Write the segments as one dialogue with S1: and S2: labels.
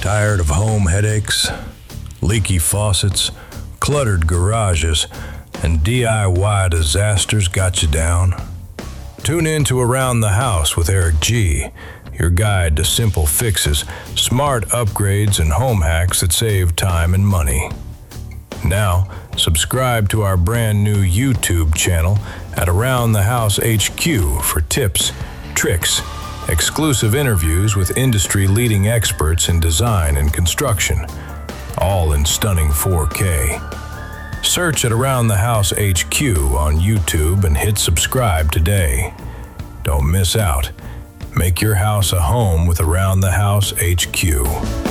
S1: Tired of home headaches, leaky faucets, cluttered garages, and DIY disasters got you down? Tune in to Around the House with Eric G., your guide to simple fixes, smart upgrades, and home hacks that save time and money. Now, subscribe to our brand new YouTube channel at Around the House HQ for tips, tricks, exclusive interviews with industry-leading experts in design and construction, all in stunning 4K. Search at Around the House HQ on YouTube and hit subscribe today. Don't miss out. Make your house a home with Around the House HQ.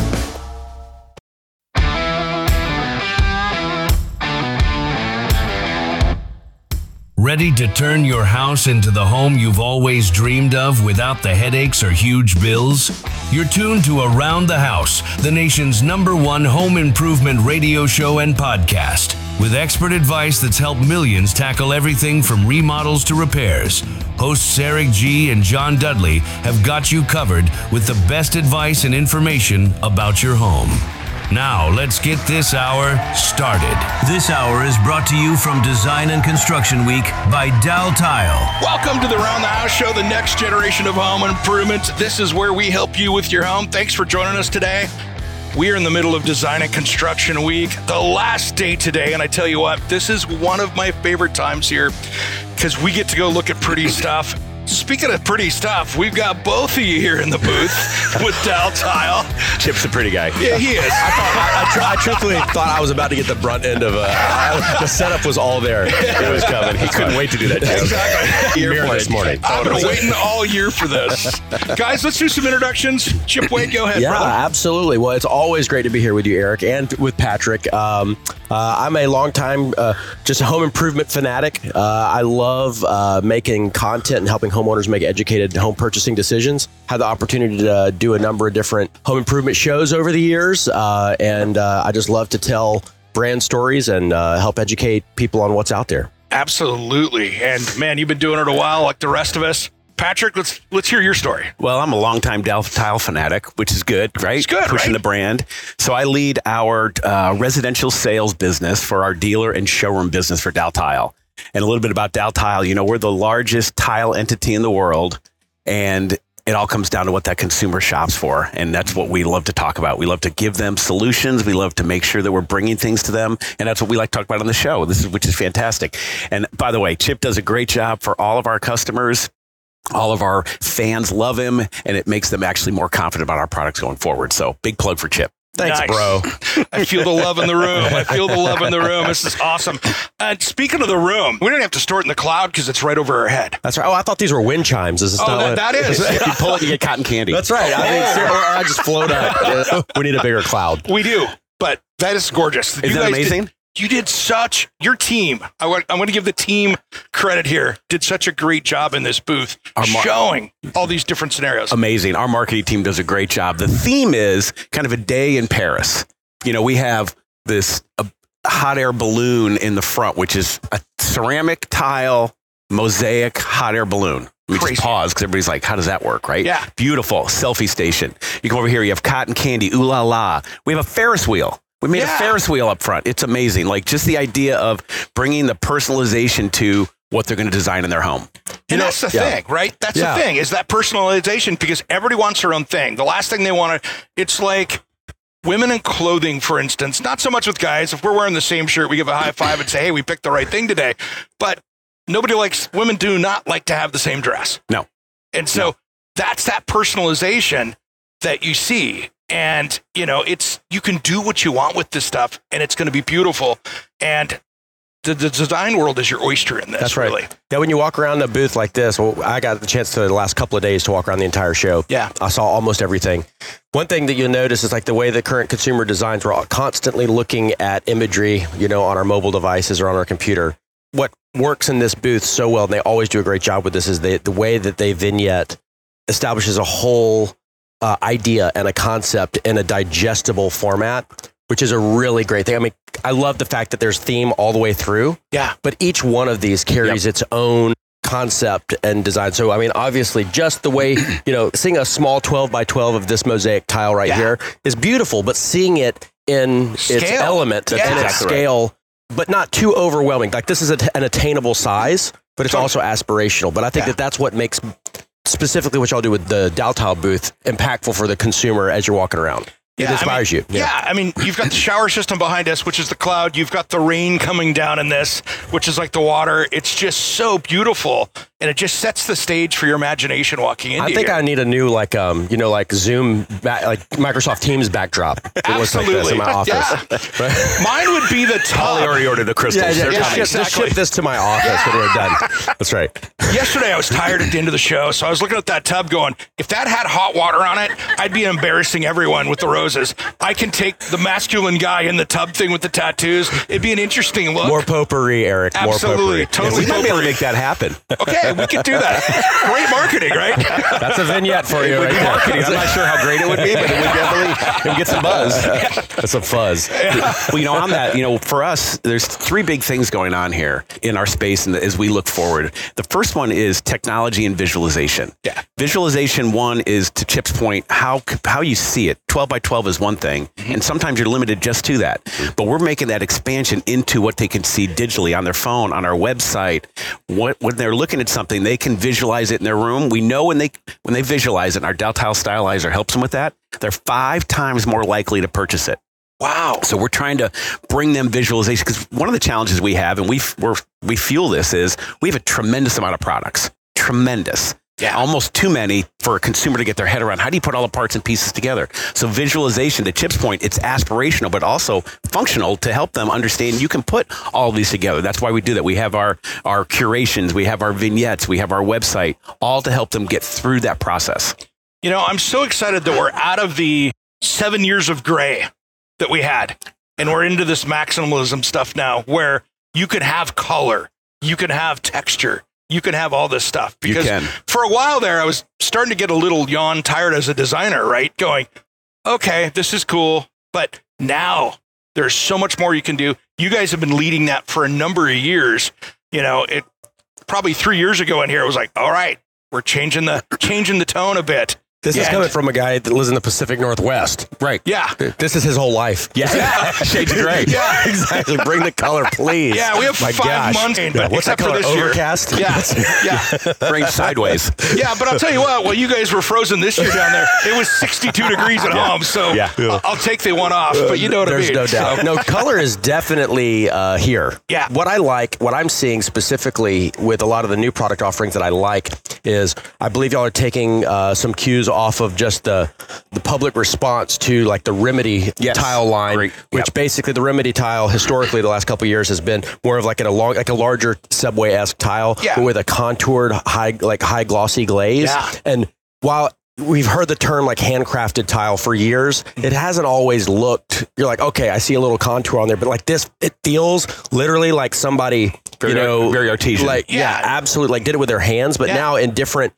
S2: Ready to turn your house into the home you've always dreamed of without the headaches or huge bills? You're tuned to Around the House, the nation's #1 home improvement radio show and podcast, with expert advice that's helped millions tackle everything from remodels to repairs. Hosts Eric G. and John Dudley have got you covered with the best advice and information about your home. Now, let's get this hour started. This hour is brought to you from Design and Construction Week by Daltile.
S3: Welcome to the Around the House show, the next generation of home improvement. This is where we help you with your home. Thanks for joining us today. We are in the middle of Design and Construction Week, the last day today, and I tell you what, this is one of my favorite times here because we get to go look at pretty stuff. Speaking of pretty stuff, we've got both of you here in the booth with Daltile.
S4: Chip's a pretty guy.
S3: Yeah, he is.
S4: I truthfully thought I was about to get the brunt end of the setup was all there. It was coming. He couldn't wait to do that, Chip.
S3: Exactly.
S4: Mirror this morning.
S3: I've been waiting all year for this. Guys, let's do some introductions. Chip Wade, go ahead, brother.
S4: Yeah, absolutely. Well, it's always great to be here with you, Eric, and with Patrick. I'm a longtime just a home improvement fanatic. I love making content and helping homeowners make educated home purchasing decisions. Had the opportunity to do a number of different home improvement shows over the years, and I just love to tell brand stories and help educate people on what's out there.
S3: Absolutely. And man, you've been doing it a while like the rest of us. Patrick, let's hear your story.
S5: Well, I'm a longtime Daltile fanatic, which is good, right?
S3: It's good,
S5: Pushing
S3: right?
S5: the brand. So I lead our residential sales business for our dealer and showroom business for Daltile. And a little bit about Daltile, we're the largest tile entity in the world, and it all comes down to what that consumer shops for. And that's what we love to talk about. We love to give them solutions. We love to make sure that we're bringing things to them. And that's what we like to talk about on the show, which is fantastic. And by the way, Chip does a great job for all of our customers. All of our fans love him, and it makes them actually more confident about our products going forward. So big plug for Chip.
S4: Thanks,
S3: Nice.
S4: bro.
S3: I feel the love in the room. This is awesome. And speaking of the room, we don't have to store it in the cloud because it's right over our head.
S4: That's right. Oh, I thought these were wind chimes. Is this not
S3: that is.
S5: If you pull it, you get cotton candy.
S4: That's right. I just float up. We need a bigger cloud.
S3: We do, but that is gorgeous.
S5: Isn't that amazing?
S3: You did your team, I'm going to give the team credit here, did such a great job in this booth showing all these different scenarios.
S5: Amazing. Our marketing team does a great job. The theme is kind of a day in Paris. We have this hot air balloon in the front, which is a ceramic tile mosaic hot air balloon. Let me just pause because everybody's like, how does that work, right?
S3: Yeah.
S5: Beautiful. Selfie station. You come over here, you have cotton candy, ooh la la. We have a Ferris wheel. We made a Ferris wheel up front. It's amazing. Like just the idea of bringing the personalization to what they're going to design in their home.
S3: And that's the thing, right? That's the thing is that personalization, because everybody wants their own thing. The last thing they want to, it's like women in clothing, for instance, not so much with guys. If we're wearing the same shirt, we give a high five and say, hey, we picked the right thing today. But women do not like to have the same dress.
S5: No.
S3: And so that's that personalization that you see. And, you can do what you want with this stuff and it's going to be beautiful. And the design world is your oyster in this.
S4: That's right.
S3: Really.
S4: Yeah, when you walk around the booth like this, I got the chance the last couple of days to walk around the entire show.
S3: Yeah.
S4: I saw almost everything. One thing that you'll notice is like the way the current consumer designs, we're all constantly looking at imagery, on our mobile devices or on our computer. What works in this booth so well, and they always do a great job with this, is the way that they vignette establishes a whole idea and a concept in a digestible format, which is a really great thing. I mean, I love the fact that there's theme all the way through.
S3: Yeah.
S4: But each one of these carries its own concept and design. So, I mean, obviously, just the way, seeing a small 12 by 12 of this mosaic tile right here is beautiful, but seeing it in its element and its scale, but not too overwhelming. Like, this is an attainable size, but it's also aspirational. But I think that's what makes specifically what y'all do with the Daltile booth impactful for the consumer as you're walking around. It inspires you.
S3: Yeah, I mean, you've got the shower system behind us, which is the cloud. You've got the rain coming down in this, which is like the water. It's just so beautiful, and it just sets the stage for your imagination walking into
S4: I think I need a new, like Zoom, like Microsoft Teams backdrop. It looks like this in my office.
S3: Yeah. Mine would be the tub.
S5: Holly already ordered the crystals.
S4: Just ship this to my office when we're done. That's right.
S3: Yesterday, I was tired at the end of the show, so I was looking at that tub going, if that had hot water on it, I'd be embarrassing everyone with the roses. I can take the masculine guy in the tub thing with the tattoos. It'd be an interesting look.
S4: More potpourri, Eric.
S3: Absolutely.
S4: More potpourri.
S3: Totally.
S5: We might be able to make that happen.
S3: Okay, we could do that. Great marketing, right?
S4: That's a vignette for you right there.
S5: Marketing. I'm not sure how great it would be, but it would definitely get some buzz.
S4: That's some fuzz.
S5: Well, on that, for us, there's three big things going on here in our space and as we look forward. The first one is technology and visualization.
S3: Yeah.
S5: Visualization, one, is to Chip's point, how you see it. 12 by 12 is one thing, and sometimes you're limited just to that. But we're making that expansion into what they can see digitally on their phone, on our website. When they're looking at something, they can visualize it in their room. We know when they visualize it, and our Daltile Stylizer helps them with that, they're 5 times more likely to purchase it.
S3: Wow.
S5: So we're trying to bring them visualization, because one of the challenges we have, and we fuel this, is we have a tremendous amount of products. Tremendous. Yeah. Almost too many for a consumer to get their head around. How do you put all the parts and pieces together? So visualization, to Chip's point, it's aspirational, but also functional to help them understand you can put all of these together. That's why we do that. We have our curations, we have our vignettes, we have our website, all to help them get through that process.
S3: I'm so excited that we're out of the 7 years of gray that we had, and we're into this maximalism stuff now, where you could have color, you can have texture, you can have all this stuff. Because for a while there, I was starting to get a little tired as a designer, right? Going, okay, this is cool, but now there's so much more you can do. You guys have been leading that for a number of years. It probably 3 years ago in here, it was like, all right, we're changing the tone a bit.
S4: This is coming from a guy that lives in the Pacific Northwest.
S5: Right.
S3: Yeah.
S4: This is his whole life.
S5: Yeah. Shades of gray.
S3: Yeah.
S4: Exactly. Bring the color, please.
S3: Yeah, we have 5 months. But
S4: what's that color? Overcast?
S3: Yeah.
S5: Bring sideways.
S3: Yeah, but I'll tell you what, while you guys were frozen this year down there, it was 62 degrees at home, so I'll take the one off, but you know what I mean.
S4: There's no doubt. No, color is definitely here.
S3: Yeah.
S4: What I'm seeing specifically with a lot of the new product offerings that I like is I believe y'all are taking some cues off of just the public response to like the Remedy tile line, which basically the Remedy tile historically the last couple of years has been more of like a larger Subway-esque tile, but with a contoured high glossy glaze. Yeah. And while we've heard the term like handcrafted tile for years, it hasn't always looked, you're like, okay, I see a little contour on there, but like this, it feels literally like somebody,
S5: very artisan.
S4: Like, absolutely. Like did it with their hands, but now in different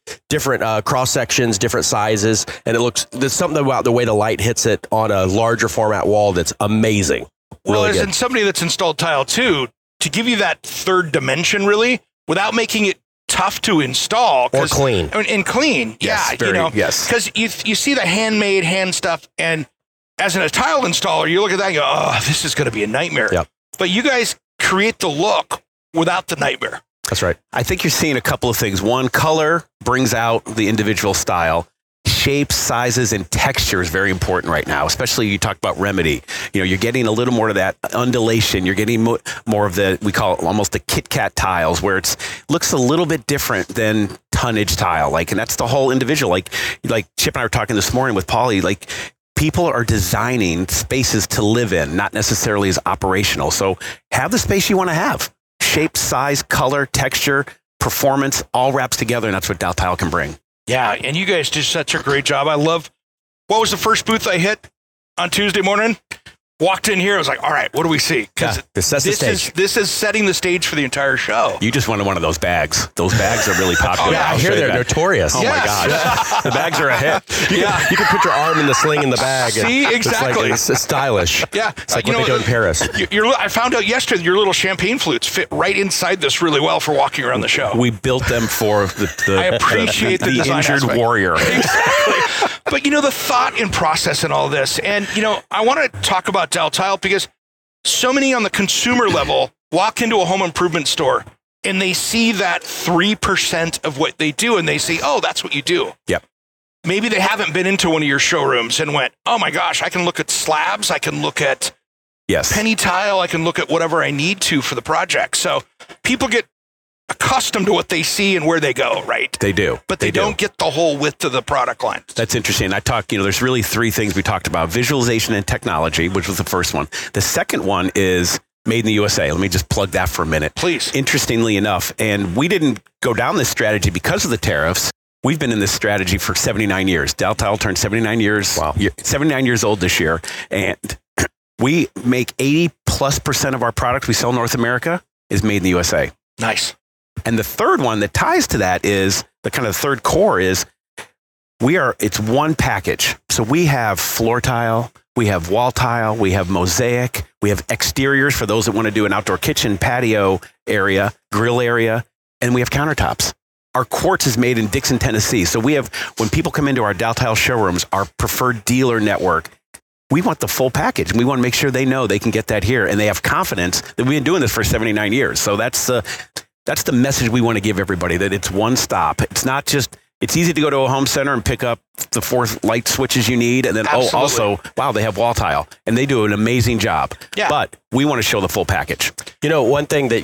S4: cross sections, different sizes. And there's something about the way the light hits it on a larger format wall that's amazing.
S3: Well, as in somebody that's installed tile too, to give you that third dimension really, without making it tough to install.
S4: Or clean.
S3: And clean.
S5: Yes,
S3: Because you see the handmade hand stuff, and as a tile installer, you look at that and go, oh, this is going to be a nightmare.
S4: Yep.
S3: But you guys create the look without the nightmare.
S4: That's right.
S5: I think you're seeing a couple of things. One, color brings out the individual style. Shapes, sizes, and texture is very important right now, especially you talk about Remedy. You're getting a little more of that undulation. You're getting more of we call it almost the Kit Kat tiles, where it looks a little bit different than tonnage tile. And that's the whole individual. Like Chip and I were talking this morning with Polly, people are designing spaces to live in, not necessarily as operational. So have the space you want to have. Shape, size, color, texture, performance, all wraps together, and that's what Daltile can bring.
S3: Yeah, and you guys did such a great job. I love, what was the first booth I hit on Tuesday morning? walked in here, I was like, all right, what do we see? Because
S4: this
S3: is setting the stage for the entire show.
S5: You just wanted one of those bags. Those bags are really popular.
S4: I hear they're notorious.
S5: Oh my gosh. The bags are a hit.
S4: You can put your arm in the sling in the bag.
S3: See, exactly.
S4: It's stylish.
S3: Yeah.
S4: It's like what they do in Paris.
S3: I found out yesterday your little champagne flutes fit right inside this really well for walking around the show.
S5: We built them for
S3: I appreciate the design
S5: injured
S3: aspect.
S5: warrior.
S3: Exactly. But the thought and process and all this, and I want to talk about Daltile because so many on the consumer level walk into a home improvement store and they see that 3% of what they do and they say, oh, that's what you do.
S5: Yep.
S3: Maybe they haven't been into one of your showrooms and went, oh my gosh, I can look at slabs, I can look at penny tile, I can look at whatever I need to for the project. So people get accustomed to what they see and where they go, right?
S5: They do.
S3: But they don't get the whole width of the product line.
S5: That's interesting. I talk, there's really three things we talked about: visualization and technology, which was the first one. The second one is made in the USA. Let me just plug that for a minute.
S3: Please.
S5: Interestingly enough, and we didn't go down this strategy because of the tariffs. We've been in this strategy for 79 years. Daltile turned 79 years.
S4: Wow.
S5: 79 years old this year. And we make 80+% of our product we sell in North America is made in the USA.
S3: Nice.
S5: And the third one that ties to that is the kind of third core is it's one package. So we have floor tile, we have wall tile, we have mosaic, we have exteriors for those that want to do an outdoor kitchen, patio area, grill area, and we have countertops. Our quartz is made in Dixon, Tennessee. So we have, when people come into our Daltile showrooms, our preferred dealer network, we want the full package. And we want to make sure they know they can get that here. And they have confidence that we've been doing this for 79 years. So that's the message we want to give everybody, that it's one stop. It's not just, it's easy to go to a home center and pick up the 4 light switches you need. And then, also, wow, they have wall tile. And they do an amazing job.
S3: Yeah.
S5: But we want to show the full package.
S4: One thing that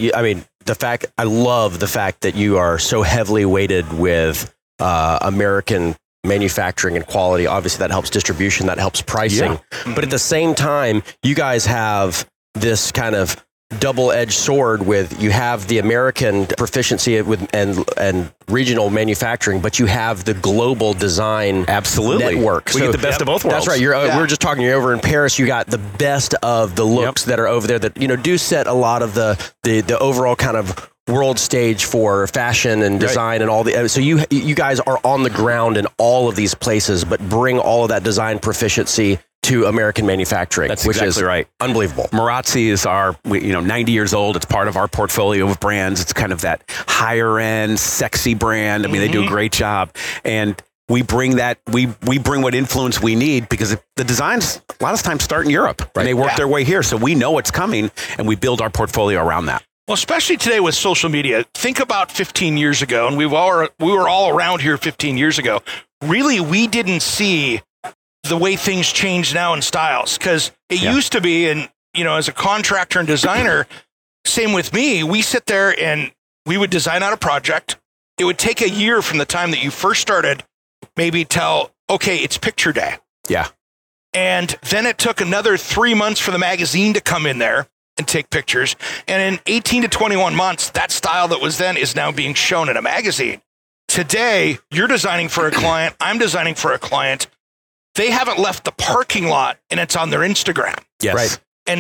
S4: I love the fact that you are so heavily weighted with American manufacturing and quality. Obviously, that helps distribution, that helps pricing.
S3: Yeah.
S4: But at the same time, you guys have this kind of double-edged sword with, you have the American proficiency with and regional manufacturing, but you have the global design network.
S5: We get the best of both worlds.
S4: That's right. We were just talking, you're over in Paris, you got the best of the looks that are over there that do set a lot of the overall kind of world stage for fashion and design and all the. So you guys are on the ground in all of these places, but bring all of that design proficiency to American manufacturing.
S5: That's
S4: which
S5: exactly
S4: is
S5: right.
S4: Unbelievable.
S5: Marazzi is 90 years old. It's part of our portfolio of brands. It's kind of that higher end, sexy brand. I mean, they do a great job. And we bring that, we bring what influence we need, because the designs a lot of times start in Europe and they work their way here. So we know what's coming and we build our portfolio around that.
S3: Well, especially today with social media, think about 15 years ago, and we were all around here 15 years ago. Really, we didn't see the way things change now in styles, because it used to be, and as a contractor and designer, same with me, we sit there and we would design out a project. It would take a year from the time that you first started, maybe till, okay, it's picture day.
S5: Yeah.
S3: And then it took another 3 months for the magazine to come in there and take pictures. And in 18 to 21 months, that style that was then is now being shown in a magazine. Today, you're designing for a client. I'm designing for a client. They haven't left the parking lot and it's on their Instagram.
S5: Yes.
S4: Right.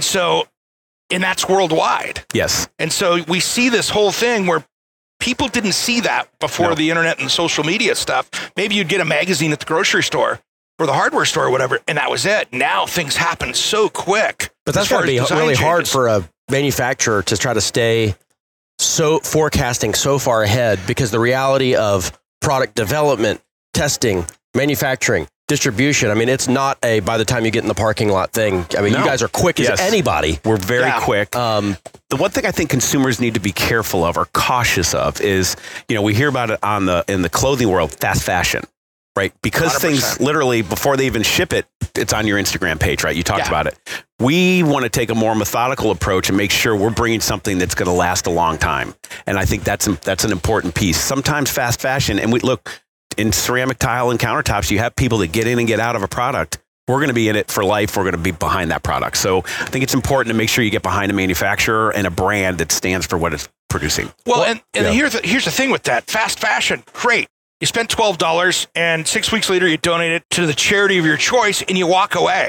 S3: And that's worldwide.
S5: Yes.
S3: And so we see this whole thing where people didn't see that before the internet and social media stuff. Maybe you'd get a magazine at the grocery store or the hardware store or whatever, and that was it. Now things happen so quick.
S4: But that's got to be really hard for a manufacturer to try to stay so forecasting so far ahead, because the reality of product development, testing, manufacturing, distribution, it's not a by the time you get in the parking lot thing. You guys are quick as anybody.
S5: We're very quick. The one thing I think consumers need to be careful of or cautious of is, we hear about it in the clothing world, fast fashion. Right. Because 100%. Things literally before they even ship it, it's on your Instagram page, right? You talked about it. We want to take a more methodical approach and make sure we're bringing something that's going to last a long time. And I think that's an important piece. Sometimes fast fashion, and we look in ceramic tile and countertops, you have people that get in and get out of a product. We're going to be in it for life. We're going to be behind that product. So I think it's important to make sure you get behind a manufacturer and a brand that stands for what it's producing.
S3: Well, here's the thing with that. Fast fashion, great. You spent $12 and 6 weeks later you donate it to the charity of your choice and you walk away.
S5: Right.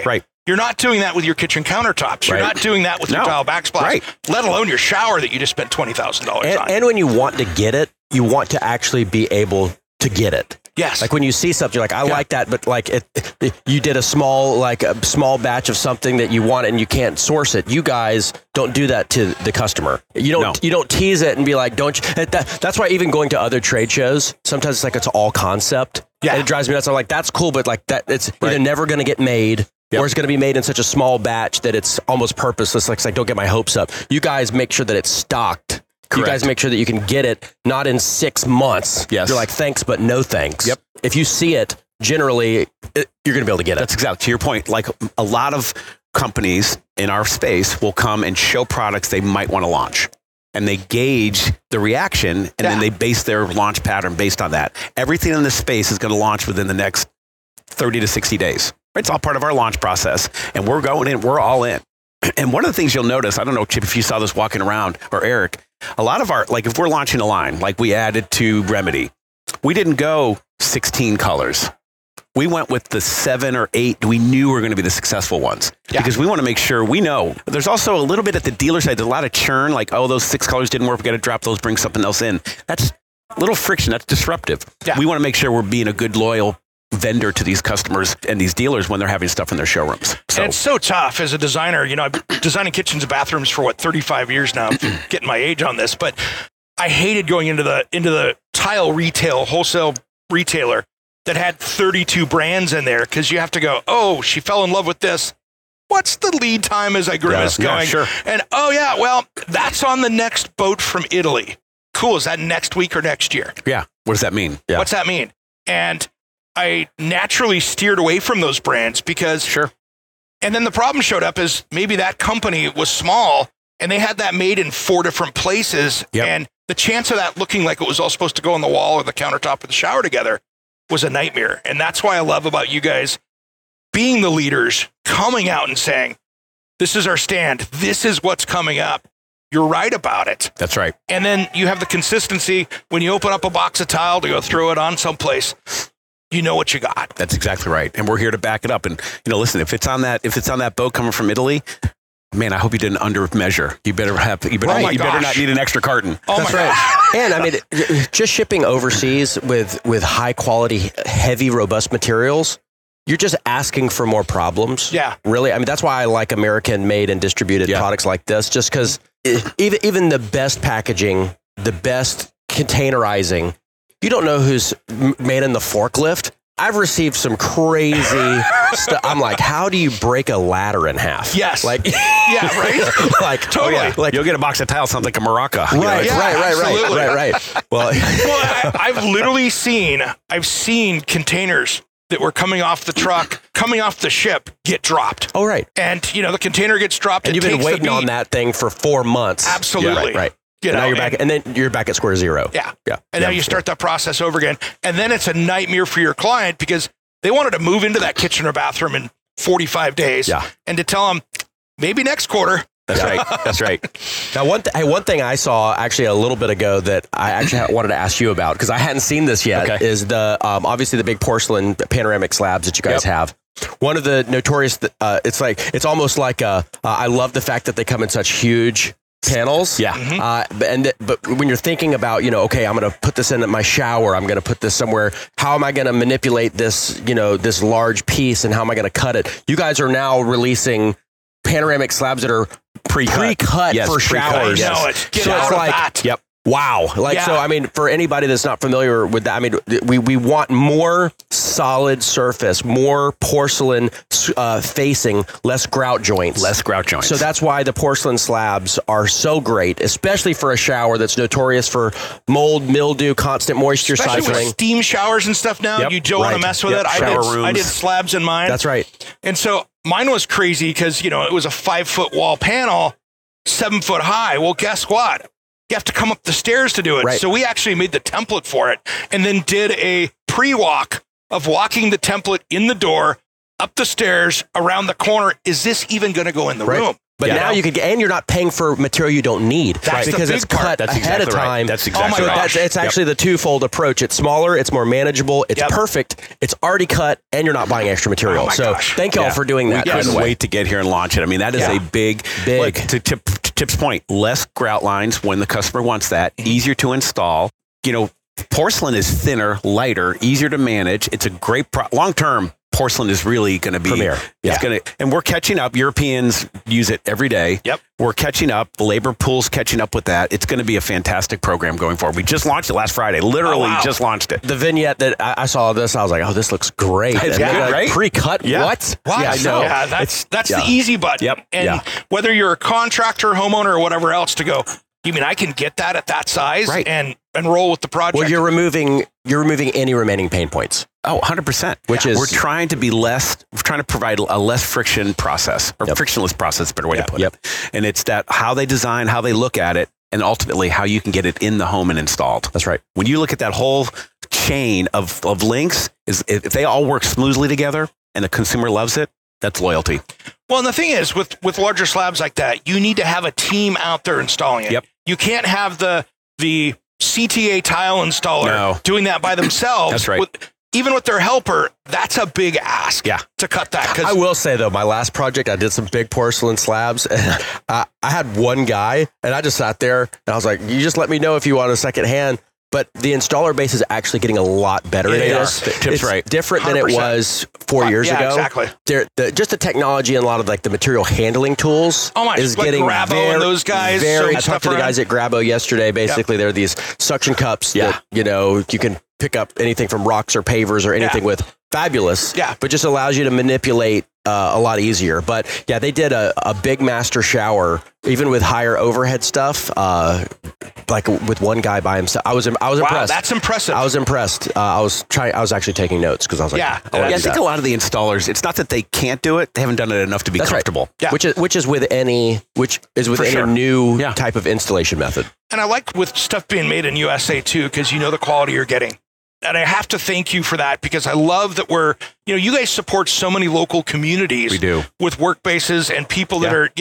S3: You're not doing that with your kitchen countertops. You're
S5: Right.
S3: not doing that with your tile backsplash,
S5: Right.
S3: let alone your shower that you just spent $20,000 on.
S4: And when you want to get it, you want to actually be able to get it.
S3: Yes.
S4: Like when you see something, you're like, I like that, but like you did a small batch of something that you want and you can't source it. You guys don't do that to the customer. You don't tease it and be like, don't you? That's why even going to other trade shows, sometimes it's like it's all concept.
S3: Yeah.
S4: And it drives me nuts. I'm like, that's cool, but like that, it's either never going to get made or it's going to be made in such a small batch that it's almost purposeless. Like, don't get my hopes up. You guys make sure that it's stocked.
S5: Correct.
S4: You guys make sure that you can get it, not in 6 months.
S5: Yes.
S4: You're like, thanks, but no thanks.
S5: Yep.
S4: If you see it, generally, you're going to be able to get it.
S5: That's exactly to your point. Like a lot of companies in our space will come and show products they might want to launch. And they gauge the reaction and then they base their launch pattern based on that. Everything in this space is going to launch within the next 30 to 60 days. It's all part of our launch process. And we're going in, we're all in. And one of the things you'll notice, I don't know, Chip, if you saw this walking around, or Eric, a lot of our, like if we're launching a line, like we added to Remedy, we didn't go 16 colors. We went with the 7 or 8 we knew were going to be the successful ones because we want to make sure we know. There's also a little bit at the dealer side. There's a lot of churn, like, oh, those 6 colors didn't work. We got to drop those, bring something else in. That's a little friction. That's disruptive. Yeah. We want to make sure we're being a good, loyal vendor to these customers and these dealers when they're having stuff in their showrooms. So
S3: and it's so tough as a designer. You know, I've been designing kitchens and bathrooms for 35 years now. I'm getting my age on this, but I hated going into the tile retail, wholesale retailer that had 32 brands in there because you have to go, oh, she fell in love with this. What's the lead time as I grimace going?
S5: Sure.
S3: And oh yeah, well, that's on the next boat from Italy. Cool. Is that next week or next year?
S5: Yeah. What does that mean?
S4: Yeah.
S3: What's that mean? And I naturally steered away from those brands because and then the problem showed up is maybe that company was small and they had that made in 4 different places. And the chance of that looking like it was all supposed to go on the wall or the countertop or the shower together was a nightmare. And that's why I love about you guys being the leaders, coming out and saying, this is our stand. This is what's coming up. You're right about it.
S5: That's right.
S3: And then you have the consistency when you open up a box of tile to go throw it on someplace. You know what you got.
S5: That's exactly right. And we're here to back it up. And, you know, listen, if it's on that boat coming from Italy, man, I hope you didn't under measure. You better not need an extra carton.
S3: Oh,
S4: that's
S3: my
S4: right.
S3: gosh.
S4: And I mean, just shipping overseas with high quality, heavy, robust materials, you're just asking for more problems.
S3: Yeah.
S4: Really. I mean, that's why I like American made and distributed products like this, just because even the best packaging, the best containerizing, you don't know who's made in the forklift. I've received some crazy stuff. I'm like, how do you break a ladder in half?
S3: Yes.
S4: Like,
S3: yeah, right?
S4: like
S3: Totally.
S4: Like,
S5: You'll get a box of tile, sounds like a maraca.
S4: right. Well,
S3: I've literally seen containers that were coming off the truck, coming off the ship, get dropped.
S4: oh, right.
S3: And, you know, the container gets dropped.
S4: And you've been waiting on that thing for 4 months.
S3: Absolutely.
S4: Right.
S3: You
S4: And now
S3: know,
S4: you're back, and then you're back at square zero.
S3: Yeah.
S4: Yeah.
S3: And now you start that process over again. And then it's a nightmare for your client because they wanted to move into that kitchen or bathroom in 45 days.
S4: Yeah.
S3: And to tell them, maybe next quarter.
S5: That's right. That's right.
S4: Now, one thing I saw actually a little bit ago that I actually wanted to ask you about, because I hadn't seen this yet, is the obviously the big porcelain panoramic slabs that you guys have. One of the notorious, it's almost like I love the fact that they come in such huge panels.
S5: Yeah.
S4: But when you're thinking about, you know, okay, I'm going to put this in my shower, I'm going to put this somewhere. How am I going to manipulate this, you know, this large piece, and how am I going to cut it? You guys are now releasing panoramic slabs that are pre-cut for showers.
S3: I know it. Get
S4: So
S3: out
S4: it's
S3: of
S4: like,
S3: that.
S4: yep. Wow. Like, so, I mean, for anybody that's not familiar with that, I mean, we want more solid surface, more porcelain facing, less grout joints. So that's why the porcelain slabs are so great, especially for a shower that's notorious for mold, mildew, constant moisture
S3: Especially
S4: cycling.
S3: with steam showers and stuff now, you don't want to mess with it. I did slabs in mine.
S4: That's right.
S3: And so mine was crazy because, you know, it was a 5-foot wall panel, 7 foot high. Well, guess what? You have to come up the stairs to do it.
S4: Right.
S3: So we actually made the template for it and then did a pre-walk of walking the template in the door, up the stairs, around the corner. Is this even going to go in the room?
S4: But now you could, and you're not paying for material you don't need,
S3: That's
S4: because
S3: the
S4: it's
S3: big part.
S4: cut ahead of time.
S5: That's exactly right.
S4: It's actually the twofold approach. It's smaller, it's more manageable, it's perfect, it's already cut, and you're not buying extra material. Thank y'all for doing that.
S5: We couldn't wait to get here and launch it. I mean, that is a big. Look, to Tip's point, less grout lines when the customer wants that, easier to install. You know, porcelain is thinner, lighter, easier to manage. It's a great long term. Porcelain is really going to be
S4: premier.
S5: It's going to, and we're catching up. Europeans use it every day.
S3: Yep.
S5: We're catching up. The labor pool's catching up with that. It's going to be a fantastic program going forward. We just launched it last Friday. Literally just launched it.
S4: The vignette that I saw this, I was like, oh, this looks great.
S5: It's good, right?
S4: Pre-cut. What?
S3: Wow.
S4: Yeah, I know.
S3: Yeah, that's the easy button.
S5: Yep.
S3: And whether you're a contractor, homeowner, or whatever else, to go, you mean I can get that at that size and roll with the project?
S4: Well, you're removing any remaining pain points.
S5: Oh, 100%. We're trying to be we're trying to provide a less friction process, or frictionless process, better way to put it. And it's that how they design, how they look at it, and ultimately how you can get it in the home and installed.
S4: That's right.
S5: When you look at that whole chain of links, if they all work smoothly together and the consumer loves it, that's loyalty.
S3: Well, and the thing is, with larger slabs like that, you need to have a team out there installing it.
S5: Yep.
S3: You can't have the CTA tile installer doing that by themselves.
S5: That's right.
S3: Even with their helper, that's a big ask to cut that.
S4: I will say, though, my last project, I did some big porcelain slabs, and I had one guy, and I just sat there, and I was like, you just let me know if you want a second hand. But the installer base is actually getting a lot better at this.
S5: Tip's right.
S4: Different 100%. Than it was 4 years ago.
S3: Exactly.
S4: Just the technology and a lot of like the material handling tools is getting
S3: Grabo and those guys.
S4: I talked to the guys at Grabo yesterday. Basically, they're these suction cups that you can pick up anything from rocks or pavers or anything with. Fabulous. But just allows you to manipulate a lot easier. But they did a big master shower, even with higher overhead stuff. Like with one guy by himself. I was impressed.
S3: Wow, that's impressive.
S4: I was impressed. I was actually taking notes because I was like,
S5: I think a lot of the installers, it's not that they can't do it; they haven't done it enough to be comfortable.
S4: Right. Yeah. Which is with any new type of installation method.
S3: And I like with stuff being made in USA too, because you know the quality you're getting. And I have to thank you for that, because I love that you guys support so many local communities.
S5: We do.
S3: With work bases and people that are,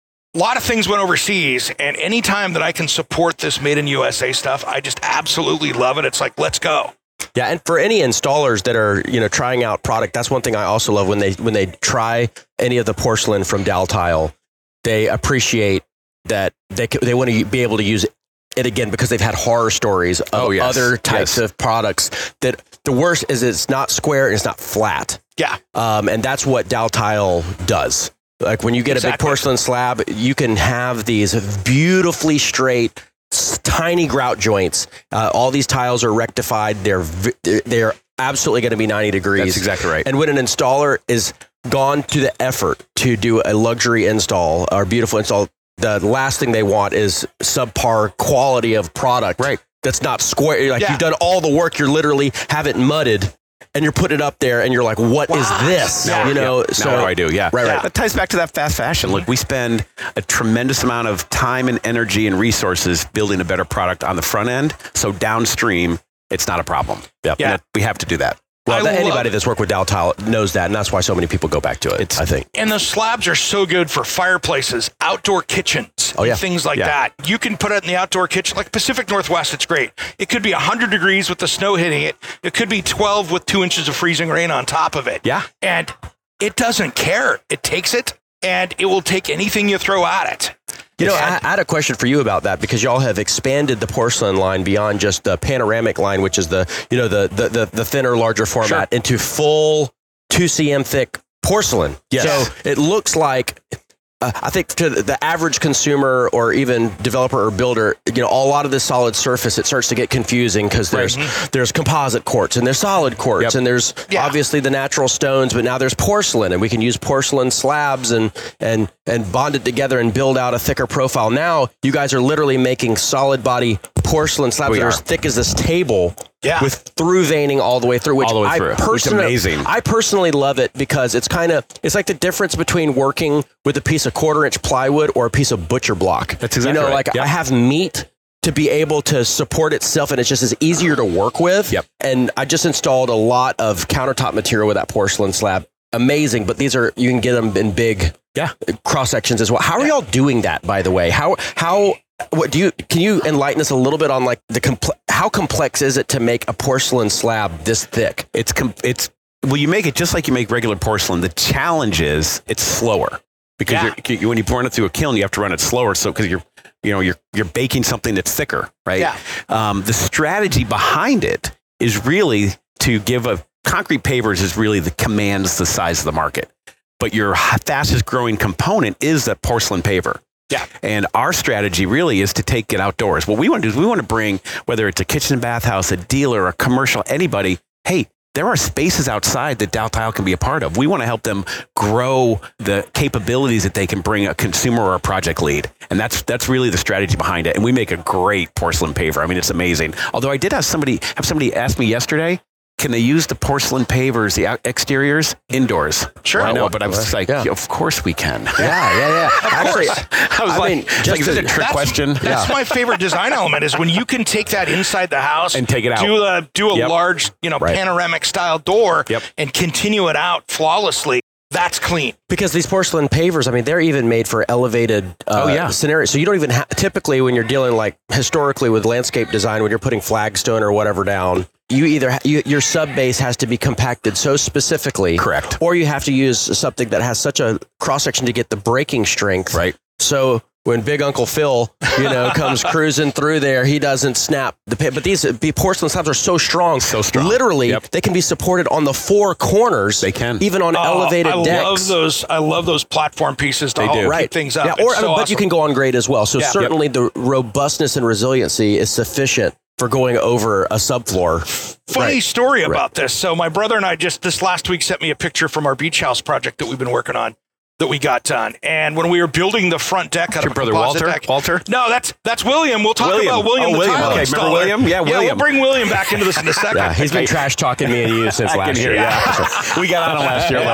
S3: a lot of things went overseas, and anytime that I can support this made in USA stuff, I just absolutely love it. It's like, let's go.
S4: Yeah, and for any installers that are trying out product, that's one thing I also love when they try any of the porcelain from Daltile. They appreciate that they want to be able to use it again, because they've had horror stories of other types of products that the worst is it's not square and it's not flat.
S3: Yeah,
S4: and that's what Daltile does. Like when you get a big porcelain slab, you can have these beautifully straight, tiny grout joints. All these tiles are rectified. They're absolutely going to be 90 degrees.
S5: That's exactly right.
S4: And when an installer is gone to the effort to do a luxury install or beautiful install, the last thing they want is subpar quality of product.
S5: Right.
S4: That's not square. You've done all the work. You're literally have it mudded. And you're putting it up there, and you're like, "What is this?"
S5: Now what do I do? Yeah,
S4: right.
S5: That ties back to that fast fashion. Look, we spend a tremendous amount of time and energy and resources building a better product on the front end. So downstream, it's not a problem. Yeah, we have to do that.
S4: Well, anybody that's worked with Daltile knows that, and that's why so many people go back to it, I think.
S3: And the slabs are so good for fireplaces, outdoor kitchens, things like that. You can put it in the outdoor kitchen, like Pacific Northwest, it's great. It could be 100 degrees with the snow hitting it. It could be 12 with 2 inches of freezing rain on top of it.
S5: Yeah.
S3: And it doesn't care. It takes it, and it will take anything you throw at it.
S4: I had a question for you about that, because y'all have expanded the porcelain line beyond just the panoramic line, which is the thinner, larger format, into full 2 cm thick porcelain.
S5: Yes.
S4: So it looks like, I think to the average consumer or even developer or builder, a lot of this solid surface, it starts to get confusing, because there's composite quartz and there's solid quartz and there's obviously the natural stones, but now there's porcelain, and we can use porcelain slabs and bond it together and build out a thicker profile. Now you guys are literally making solid body porcelain slabs that are as thick as this table. Yeah. With through veining all the way through, which
S5: It's amazing.
S4: I personally love it, because it's like the difference between working with a piece of 1/4 inch plywood or a piece of butcher block.
S5: That's exactly right.
S4: I have meat to be able to support itself, and it's just as easier to work with.
S5: Yep.
S4: And I just installed a lot of countertop material with that porcelain slab. Amazing, but you can get them in big cross sections as well. How are y'all doing that, by the way? Can you enlighten us a little bit on like how complex is it to make a porcelain slab this thick?
S5: Well, you make it just like you make regular porcelain. The challenge is it's slower because when you run it through a kiln, you have to run it slower. So because you're baking something that's thicker, right?
S3: Yeah.
S5: The strategy behind it is really to give concrete pavers is really commands the size of the market, but your fastest growing component is that porcelain paver.
S3: Yeah.
S5: And our strategy really is to take it outdoors. What we want to do is we want to bring, whether it's a kitchen and bath house, a dealer, a commercial, anybody, hey, there are spaces outside that Daltile can be a part of. We want to help them grow the capabilities that they can bring a consumer or a project lead. And that's really the strategy behind it. And we make a great porcelain paver. I mean, it's amazing. Although I did have somebody ask me yesterday, can they use the porcelain pavers, the exteriors, indoors?
S3: Sure.
S5: I know, but I was like, of course we can.
S4: Yeah.
S5: Actually, I was like, is that a trick question?
S3: That's my favorite design element is when you can take that inside the house
S5: and take it out.
S3: Do a large, panoramic style door and continue it out flawlessly. That's clean.
S4: Because these porcelain pavers, I mean, they're even made for elevated scenarios. So you don't even typically when you're dealing like historically with landscape design, when you're putting flagstone or whatever down, you either your sub base has to be compacted so specifically,
S5: correct,
S4: or you have to use something that has such a cross section to get the breaking strength,
S5: right?
S4: So when Big Uncle Phil, comes cruising through there, he doesn't snap the pit. But these porcelain slabs are so strong. Literally, they can be supported on the four corners.
S5: They can,
S4: even on elevated decks.
S3: I love those platform pieces to keep things up.
S4: Yeah, but awesome. You can go on grade as well. So certainly the robustness and resiliency is sufficient for going over a subfloor.
S3: Funny story about this. So my brother and I just this last week sent me a picture from our beach house project that we've been working on that we got done. And when we were building the front deck out of
S5: your brother Walter?
S3: No, that's William. We'll talk about William.
S5: Oh, William. Okay, remember William? Yeah, William.
S3: Yeah, we'll bring William back into this in a second.
S4: Yeah, he's been trash talking me and you since last year.
S5: Yeah. We got on him last year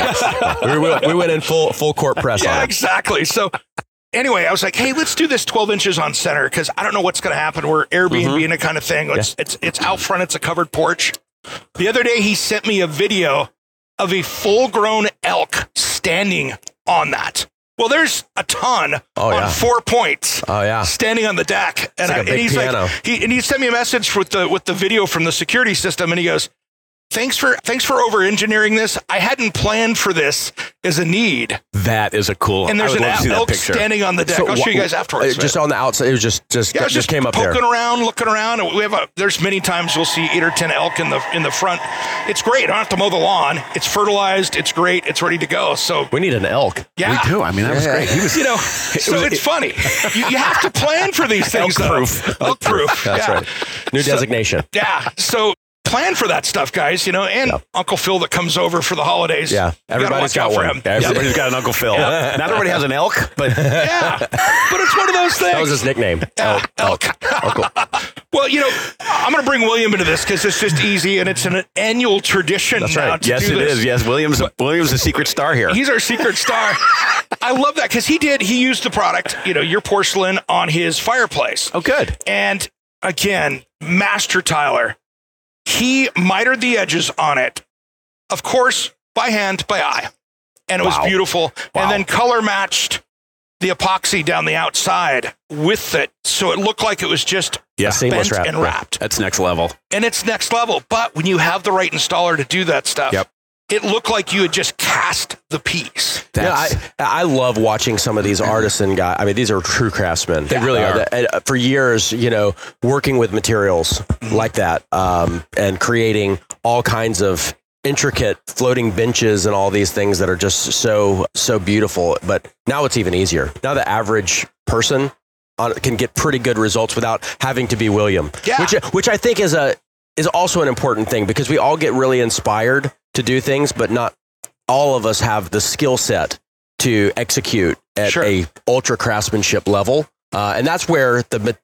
S5: a little bit.
S4: We went in full court press on it.
S3: Exactly. So anyway, I was like, hey, let's do this 12 inches on center because I don't know what's going to happen. We're Airbnb-ing a kind of thing. It's out front. It's a covered porch. The other day, he sent me a video of a full-grown elk standing on that. Well, there's a ton on 4 points standing on the deck. And,
S4: like
S3: he's
S4: piano.
S3: like, he sent me a message with the video from the security system, and he goes, Thanks for over-engineering this. I hadn't planned for this as a need.
S5: That is a cool.
S3: And there's an elk standing on the deck. I'll show you guys afterwards.
S4: Just on the outside, it was just came up there.
S3: Looking around. There's many times we'll see 8 or 10 elk in the front. It's great. I don't have to mow the lawn. It's fertilized. It's great. It's ready to go. So
S4: we need an elk.
S3: Yeah,
S5: we do. I mean, that was great. He was,
S3: it's funny. You have to plan for these things. Elk proof.
S4: That's right. New designation.
S3: Yeah. So. Plan for that stuff, guys, and Uncle Phil that comes over for the holidays.
S4: Yeah, everybody's got one.
S5: Everybody's got an Uncle Phil. Not everybody has an elk, but
S3: but it's one of those things.
S4: That was his nickname. Elk. Uncle.
S3: Well, I'm going to bring William into this because it's just easy and it's an annual tradition.
S4: That's
S3: now
S4: right.
S3: to
S5: yes,
S3: do
S5: it
S3: this.
S5: is. Yes, William's the secret star here.
S3: He's our secret star. I love that because he used the product, your porcelain on his fireplace.
S5: Oh, good.
S3: And again, Master Tyler. He mitered the edges on it, of course, by hand, by eye. And it was beautiful. Wow. And then color matched the epoxy down the outside with it. So it looked like it was just bent and wrapped.
S5: That's next level.
S3: And it's next level. But when you have the right installer to do that stuff, it looked like you had just cast the piece.
S4: I love watching some of these artisan guys. I mean, these are true craftsmen. They really are. For years, working with materials like that and creating all kinds of intricate floating benches and all these things that are just so beautiful. But now it's even easier. Now the average person can get pretty good results without having to be William. Yeah. Which I think is also an important thing because we all get really inspired to do things, but not all of us have the skill set to execute at a ultra craftsmanship level. And that's where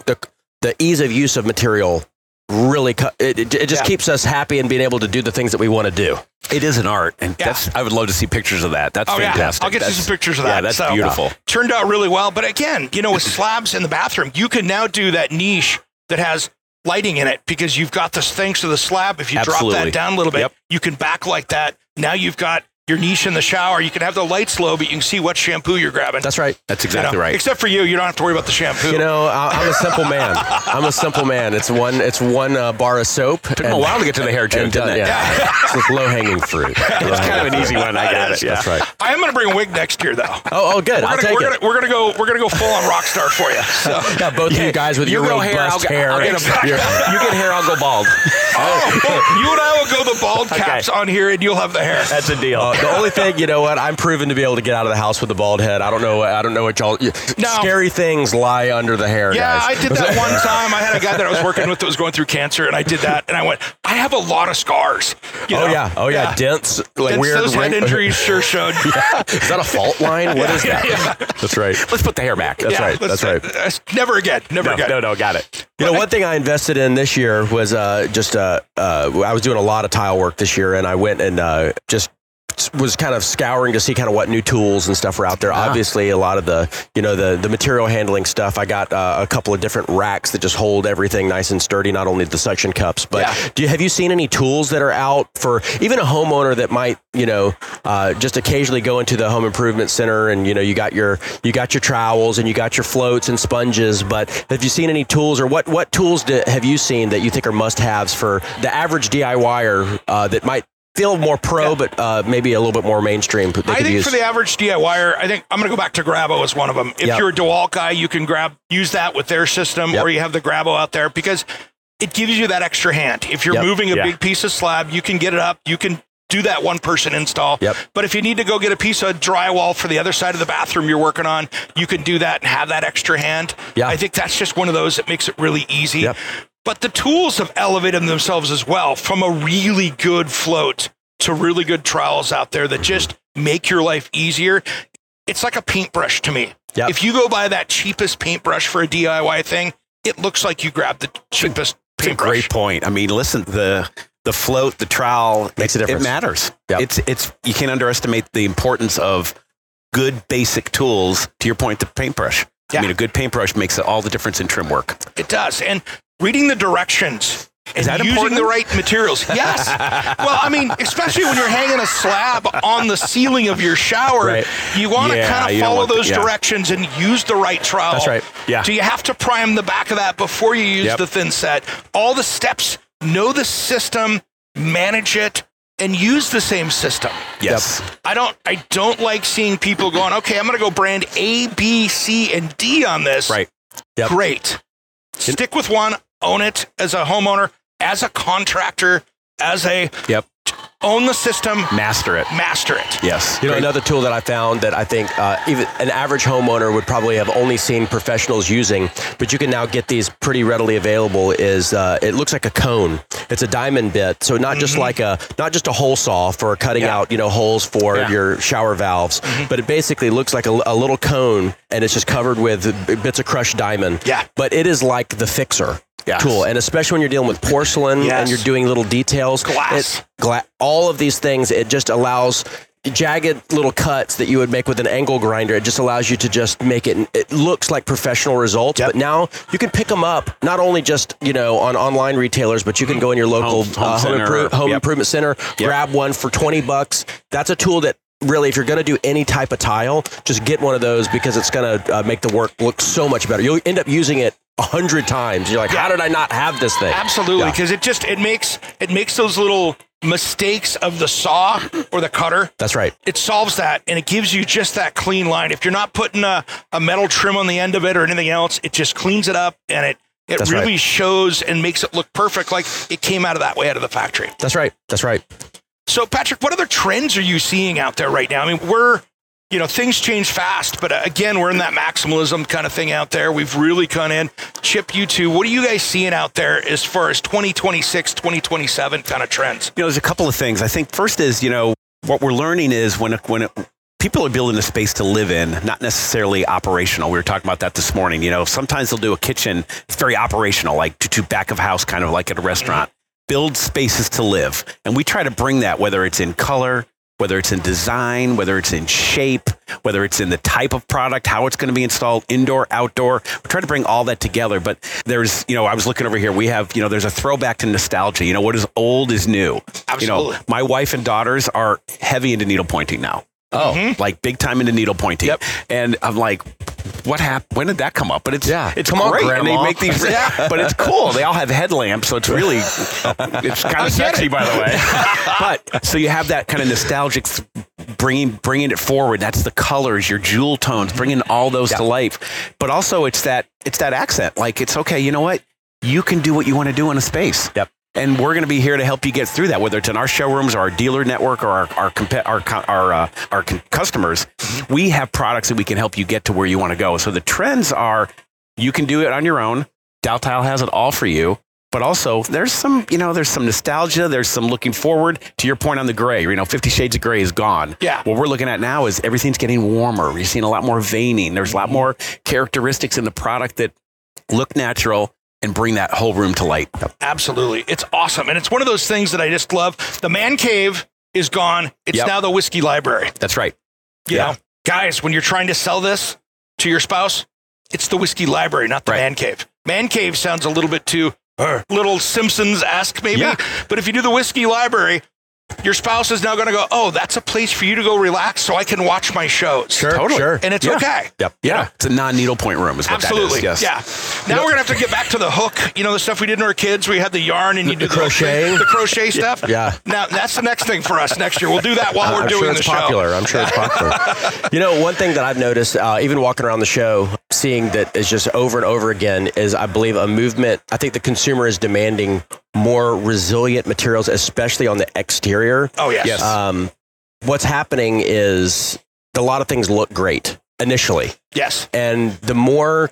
S4: the ease of use of material really, it just keeps us happy and being able to do the things that we want to do.
S5: It is an art. And I would love to see pictures of that. That's fantastic.
S3: I'll get you some pictures of that.
S5: Yeah, that's beautiful.
S3: Turned out really well. But again, with slabs in the bathroom, you can now do that niche that has lighting in it because you've got this thanks to the slab. If you drop that down a little bit, you can backlight that. Now you've got your niche in the shower. You can have the lights low, but you can see what shampoo you're grabbing.
S4: That's right.
S5: That's exactly right.
S3: Except for you don't have to worry about the shampoo.
S4: I'm a simple man. It's one bar of soap.
S5: Took him a while to get to the hair joke, didn't it?
S4: Yeah. It's low-hanging fruit.
S5: It's kind of an easy one. I got it. Yeah.
S4: That's right.
S3: I am going to bring a wig next year, though.
S4: Oh, good. I'll take it.
S3: We're gonna go full on rock star for you. So.
S4: Yeah, both of you guys with your real bust hair.
S5: You get hair, I'll go bald.
S3: You and I will go the bald caps on here, and you'll have the hair.
S5: That's a deal.
S4: The only thing, you know what? I'm proven to be able to get out of the house with a bald head. I don't know what y'all. Scary things lie under the hair,
S3: yeah,
S4: guys.
S3: I did that one time. I had a guy that I was working with that was going through cancer, and I did that, and I went, I have a lot of scars.
S4: Oh yeah, dents, like weird.
S3: Those head injuries sure showed.
S4: Yeah. Is that a fault line? What is that?
S3: Yeah.
S4: That's right.
S5: Let's put the hair back.
S4: That's right.
S3: Never again. Never again.
S5: No, got it.
S4: One thing I invested in this year was I was doing a lot of tile work this year, and I went and just was kind of scouring to see kind of what new tools and stuff were out there. Obviously, a lot of the material handling stuff. I got a couple of different racks that just hold everything nice and sturdy, not only the suction cups, but have you seen any tools that are out for even a homeowner that might, just occasionally go into the home improvement center and, you got your trowels and you got your floats and sponges, but have you seen any tools, or what tools have you seen that you think are must-haves for the average DIYer that might feel more pro, but maybe a little bit more mainstream?
S3: I think for the average DIYer, I think I'm going to go back to Grabo as one of them. If you're a DeWalt guy, you can use that with their system, or you have the Grabo out there, because it gives you that extra hand. If you're moving a big piece of slab, you can get it up. You can do that one-person install. But if you need to go get a piece of drywall for the other side of the bathroom you're working on, you can do that and have that extra hand. I think that's just one of those that makes it really easy. But the tools have elevated themselves as well, from a really good float to really good trowels out there that just make your life easier. It's like a paintbrush to me. If you go buy that cheapest paintbrush for a DIY thing, it looks like you grabbed the cheapest paintbrush.
S5: Great point. I mean, listen, the float, the trowel,
S4: makes a difference.
S5: It matters. It's you can't underestimate the importance of good basic tools. To your point, the paintbrush. I mean, a good paintbrush makes all the difference in trim work.
S3: It does. And reading the directions and using
S5: important?
S3: the right materials. Yes. Well, I mean, especially when you're hanging a slab on the ceiling of your shower, you want to kind of follow those directions and use the right trowel.
S4: That's right.
S5: Yeah.
S3: So you have to prime the back of that before you use the thin set. All the steps, know the system, manage it, and use the same system.
S5: Yes.
S3: I don't like seeing people going, okay, I'm going to go brand A, B, C, and D on this.
S5: Right.
S3: Great. Stick with one, own it as a homeowner, as a contractor, as a own the system.
S5: Master it. Yes.
S4: Another tool that I found that I think even an average homeowner would probably have only seen professionals using, but you can now get these pretty readily available, is it looks like a cone. It's a diamond bit. So not just not just a hole saw for cutting out, holes for your shower valves, but it basically looks like a little cone, and it's just covered with bits of crushed diamond. But it is like the fixer. Tool, and especially when you're dealing with porcelain and you're doing little details, glass, all of these things, it just allows jagged little cuts that you would make with an angle grinder. It just allows you to just make it. It looks like professional results, but now you can pick them up not only just on online retailers, but you can go in your local home improvement center, grab one for $20. That's a tool that, really, if you're going to do any type of tile, just get one of those, because it's going to make the work look so much better. You'll end up using it 100 times. You're like, how did I not have this thing?
S3: Absolutely, because it makes those little mistakes of the saw or the cutter.
S4: That's right.
S3: It solves that, and it gives you just that clean line. If you're not putting a metal trim on the end of it or anything else, it just cleans it up, and it really shows and makes it look perfect, like it came out of the factory.
S4: That's right.
S3: So, Patrick, what other trends are you seeing out there right now? I mean, things change fast, but again, we're in that maximalism kind of thing out there. We've really come in. Chip, you too. What are you guys seeing out there as far as 2026, 2027 kind of trends?
S5: There's a couple of things. I think first is, what we're learning is when people are building a space to live in, not necessarily operational. We were talking about that this morning. Sometimes they'll do a kitchen. It's very operational, like to back of house, kind of like at a restaurant. Build spaces to live. And we try to bring that, whether it's in color, whether it's in design, whether it's in shape, whether it's in the type of product, how it's going to be installed, indoor, outdoor. We're trying to bring all that together. But there's, I was looking over here. We have, there's a throwback to nostalgia. What is old is new.
S3: Absolutely.
S5: My wife and daughters are heavy into needle pointing now. Oh, like big time into needle pointing.
S4: Yep.
S5: And I'm like, what happened? When did that come up? But it's
S4: come on,
S5: great.
S4: Grandma.
S5: And they make these, but it's cool. They all have headlamps, so it's really, it's kind of sexy, by the way. But so you have that kind of nostalgic, bringing it forward. That's the colors, your jewel tones, bringing all those to life. But also, it's that accent. Like, it's okay. You know what? You can do what you want to do in a space.
S4: Yep.
S5: And we're going to be here to help you get through that, whether it's in our showrooms or our dealer network or our customers. We have products that we can help you get to where you want to go. So the trends are, you can do it on your own. Daltile has it all for you. But also, there's some nostalgia. There's some looking forward. To your point on the gray, 50 Shades of Gray is gone.
S3: Yeah.
S5: What we're looking at now is everything's getting warmer. You're seeing a lot more veining. There's a lot more characteristics in the product that look natural and bring that whole room to light.
S3: Absolutely. It's awesome. And it's one of those things that I just love. The man cave is gone. It's now the whiskey library.
S5: That's right.
S3: You know, guys, when you're trying to sell this to your spouse, it's the whiskey library, not the man cave. Man cave sounds a little bit too little Simpsons-esque maybe. Yeah. But if you do the whiskey library, your spouse is now going to go, oh, that's a place for you to go relax so I can watch my shows.
S4: Sure, totally. Sure.
S3: And it's okay.
S5: Yep. Yeah. It's a non-needle point room is what
S3: Absolutely.
S5: that is.
S3: Yes. Yeah. Now we're going to have to get back to the hook. The stuff we did when we were kids. We had the yarn and you do the crochet stuff.
S4: Yeah.
S3: Now that's the next thing for us next year. We'll do that while we're doing the show.
S4: I'm sure it's popular. One thing that I've noticed, even walking around the show, seeing that is just over and over again is, I believe, a movement. I think the consumer is demanding more resilient materials, especially on the exterior.
S3: Oh, yes.
S4: What's happening is a lot of things look great initially.
S3: Yes.
S4: And the more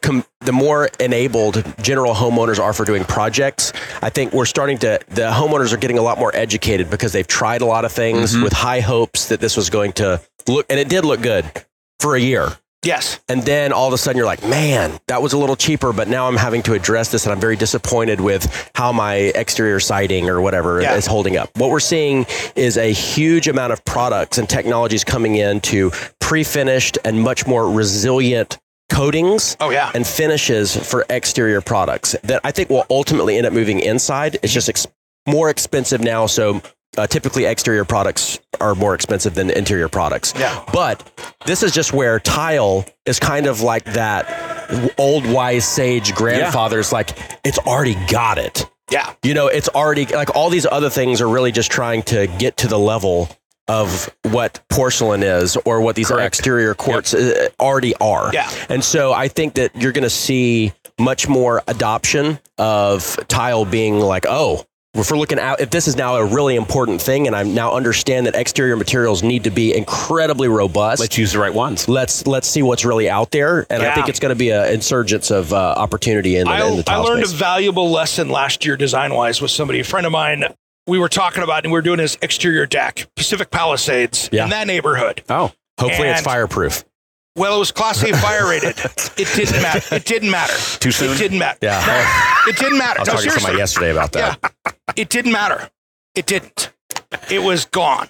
S4: enabled general homeowners are for doing projects, I think the homeowners are getting a lot more educated because they've tried a lot of things with high hopes that this was going to look, and it did look good for a year.
S3: Yes.
S4: And then all of a sudden you're like, man, that was a little cheaper, but now I'm having to address this and I'm very disappointed with how my exterior siding or whatever is holding up. What we're seeing is a huge amount of products and technologies coming into pre-finished and much more resilient coatings and finishes for exterior products that I think will ultimately end up moving inside. It's just more expensive now. So typically exterior products are more expensive than interior products.
S3: Yeah.
S4: But this is just where tile is kind of like that old wise sage grandfather's like, it's already got it.
S3: Yeah.
S4: It's already like all these other things are really just trying to get to the level of what porcelain is or what these exterior quartz already are.
S3: Yeah.
S4: And so I think that you're going to see much more adoption of tile being like, oh, if we're looking out, if this is now a really important thing, and I now understand that exterior materials need to be incredibly robust.
S5: Let's use the right ones.
S4: Let's see what's really out there, and I think it's going to be an insurgence of opportunity in the tile space.
S3: I learned a valuable lesson last year, design-wise, with somebody, a friend of mine. We were talking about, and we were doing his exterior deck, Pacific Palisades, in that neighborhood.
S4: Oh, hopefully it's fireproof.
S3: Well, it was Class A fire rated. It didn't matter. It didn't matter.
S5: Too soon?
S3: It didn't matter.
S4: Yeah.
S3: No, it didn't matter.
S4: I was talking to somebody yesterday about that.
S3: Yeah. It didn't matter. It didn't. It was gone.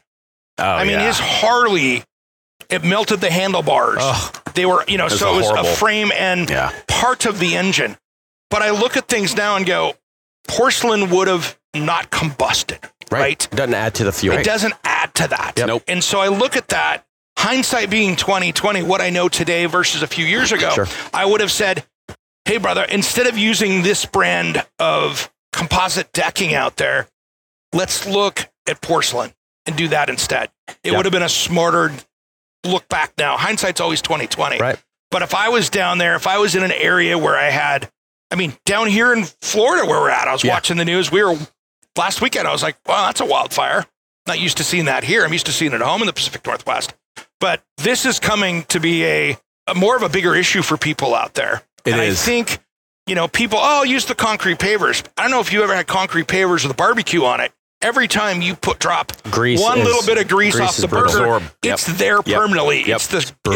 S3: I mean, his Harley, it melted the handlebars. They were, so it was a frame and part of the engine. But I look at things now and go, porcelain would have not combusted, right?
S4: It doesn't add to the fuel.
S3: It doesn't add to that.
S4: Yep. Nope.
S3: And so I look at that, hindsight being 2020, what I know today versus a few years ago, I would have said, hey, brother, instead of using this brand of composite decking out there, let's look at porcelain and do that instead. It would have been a smarter look back now. Hindsight's always 2020.
S4: Right.
S3: But if I was down there, if I was in an area where down here in Florida where we're at, I was watching the news. Last weekend, I was like, wow, that's a wildfire. Not used to seeing that here. I'm used to seeing it at home in the Pacific Northwest. But this is coming to be a more of a bigger issue for people out there.
S5: It
S3: is. I think, people, use the concrete pavers. I don't know if you ever had concrete pavers with a barbecue on it. Every time you drop little bit of grease off the burger, it's there permanently. It's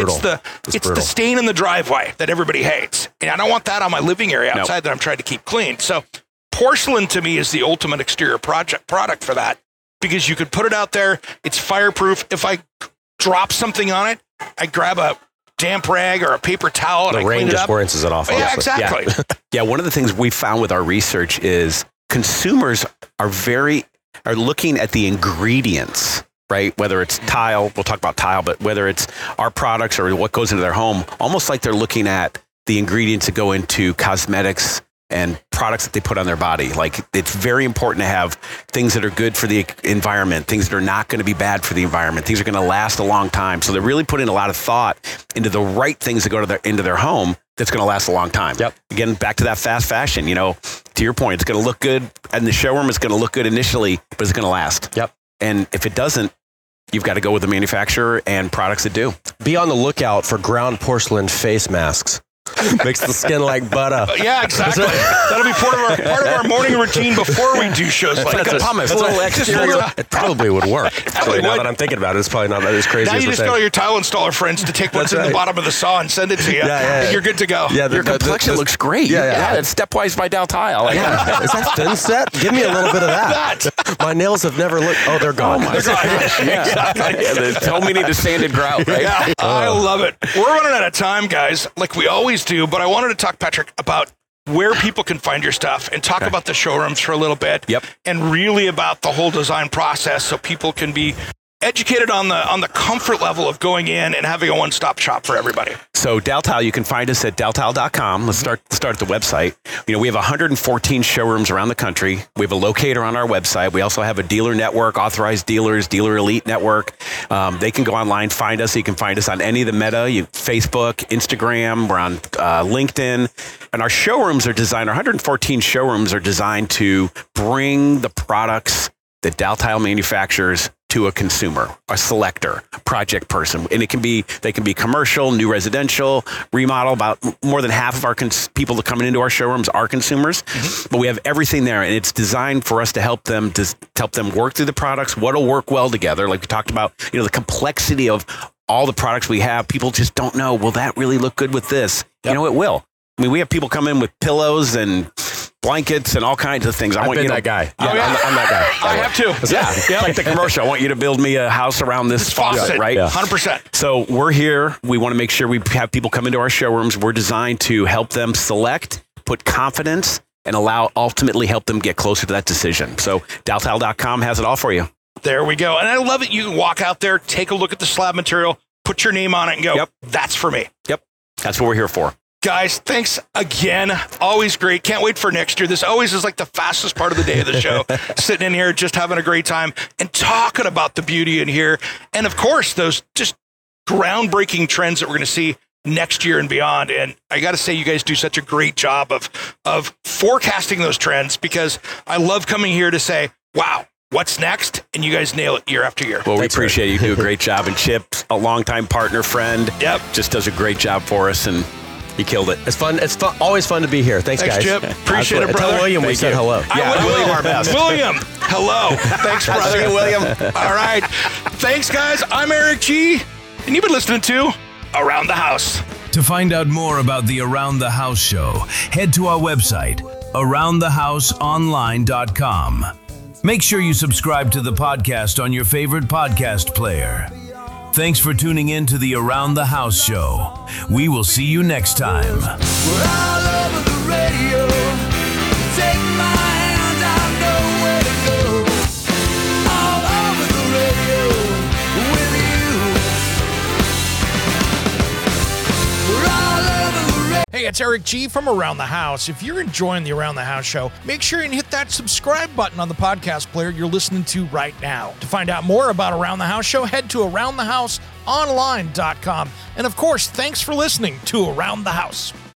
S3: the stain in the driveway that everybody hates. And I don't want that on my living area outside that I'm trying to keep clean. So porcelain to me is the ultimate exterior product for that, because you could put it out there. It's fireproof. If I drop something on it, I grab a damp rag or a paper towel and I
S4: The rain
S3: clean it
S4: just
S3: up.
S4: rinses it off.
S3: Yeah,
S4: honestly.
S3: exactly.
S5: Yeah, one of the things we found with our research is consumers are looking at the ingredients, right? Whether it's tile, we'll talk about tile, but whether it's our products or what goes into their home, almost like they're looking at the ingredients that go into cosmetics and products that they put on their body. Like, it's very important to have things that are good for the environment, things that are not going to be bad for the environment, things are going to last a long time. So they're really putting a lot of thought into the right things that go into their home that's going to last a long time.
S4: Yep.
S5: Again, back to that fast fashion, to your point, it's going to look good in the showroom. It's going to look good initially, but it's going to last.
S4: Yep.
S5: And if it doesn't, you've got to go with the manufacturer and products that do.
S4: Be on the lookout for ground porcelain face masks. Makes the skin like butter.
S3: Yeah, exactly. That'll be part of our morning routine before we do shows like
S4: That's
S3: this.
S4: a little exterior. It probably would work. Actually, now
S3: would.
S4: that I'm thinking about it, it's probably not as crazy
S3: Now
S4: as
S3: you
S4: we're
S3: just
S4: saying.
S3: go to your tile installer friends to take what's in the
S4: right.
S3: bottom of the saw and send it to you.
S4: Yeah.
S3: And you're good to go.
S4: Yeah,
S5: Your complexion looks great.
S4: Yeah.
S5: It's Stepwise by Dow Tile.
S4: Yeah. Is that thin set? Give me a little bit of that. My nails have never looked. Oh, they're gone.
S3: They're gone.
S5: They told me need to sand and grout, right?
S3: Yeah, I love it. We're running out of time, guys, like we always do, but I wanted to talk, Patrick, about where people can find your stuff and talk about the showrooms for a little bit.
S5: Yep.
S3: And really about the whole design process so people can be educated on the comfort level of going in and having a one-stop shop for everybody.
S5: So Dow Tile, you can find us at dowtile.com. Let's start at the website. We have 114 showrooms around the country. We have a locator on our website. We also have a dealer network, authorized dealers, dealer elite network. They can go online, find us. You can find us on any of the Meta, Facebook, Instagram. We're on LinkedIn. And our showrooms are designed, our 114 showrooms are designed to bring the products that Dow Tile manufactures to a consumer, a selector, project person. And they can be commercial, new residential, remodel. About more than half of our people that come into our showrooms are consumers, but we have everything there. And it's designed for us to help them work through the products, what'll work well together. Like we talked about, the complexity of all the products we have. People just don't know, will that really look good with this? It will. I mean, we have people come in with pillows and blankets and all kinds of things.
S4: I've been that guy.
S3: Oh, yeah.
S4: I'm that guy.
S3: I have too.
S5: Yeah. Like the commercial. I want you to build me a house around this faucet, right?
S4: Yeah.
S3: 100%.
S5: So we're here. We want to make sure we have people come into our showrooms. We're designed to help them select, put confidence, and ultimately help them get closer to that decision. So dowtile.com has it all for you.
S3: There we go. And I love it. You can walk out there, take a look at the slab material, put your name on it and go,
S5: Yep.
S3: That's for me.
S5: Yep. That's what we're here for.
S3: Guys, thanks again. Always great. Can't wait for next year. This always is like the fastest part of the day of the show. Sitting in here, just having a great time and talking about the beauty in here. And of course, those just groundbreaking trends that we're going to see next year and beyond. And I got to say, you guys do such a great job of forecasting those trends, because I love coming here to say, wow, what's next? And you guys nail it year after year.
S5: Well,
S4: Thanks,
S5: we appreciate it. You do a great job. And Chip, a longtime partner, friend, just does a great job for us. And you killed it.
S4: It's fun. It's fun. Always fun to be here. Thanks guys.
S3: Chip. Appreciate it,
S4: Tell
S3: brother.
S4: William we said hello.
S3: I will.
S5: William, our best.
S3: William, hello. Thanks, brother.
S5: William.
S3: All right. Thanks, guys. I'm Eric G. And you've been listening to Around the House.
S2: To find out more about the Around the House show, head to our website, aroundthehouseonline.com. Make sure you subscribe to the podcast on your favorite podcast player. Thanks for tuning in to the Around the House show. We will see you next time.
S6: We're all over the radio. Take my hand, I know where to go. All over the radio with you. We're all over the radio.
S7: Hey, it's Eric G from Around the House. If you're enjoying the Around the House show, make sure and hit that subscribe button on the podcast player you're listening to right now. To find out more about Around the House show, head to aroundthehouseonline.com. And of course, thanks for listening to Around the House.